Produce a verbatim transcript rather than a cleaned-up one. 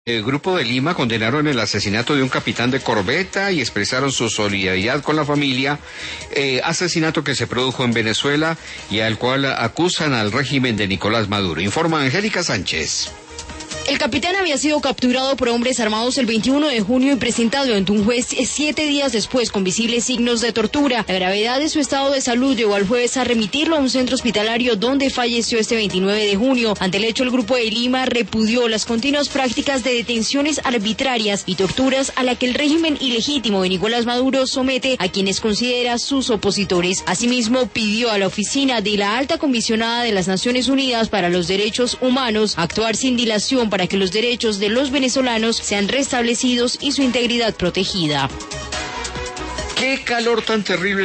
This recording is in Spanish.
El Grupo de Lima condenaron el asesinato de un capitán de corbeta y expresaron su solidaridad con la familia, eh, asesinato que se produjo en Venezuela y al cual acusan al régimen de Nicolás Maduro. Informa Angélica Sánchez. El capitán había sido capturado por hombres armados el veintiuno de junio y presentado ante un juez siete días después con visibles signos de tortura. La gravedad de su estado de salud llevó al juez a remitirlo a un centro hospitalario donde falleció este veintinueve de junio. Ante el hecho, el Grupo de Lima repudió las continuas prácticas de detenciones arbitrarias y torturas a la que el régimen ilegítimo de Nicolás Maduro somete a quienes considera sus opositores. Asimismo, pidió a la oficina de la Alta Comisionada de las Naciones Unidas para los Derechos Humanos actuar sin dilación para que los derechos de los venezolanos sean restablecidos y su integridad protegida. ¡Qué calor tan terrible!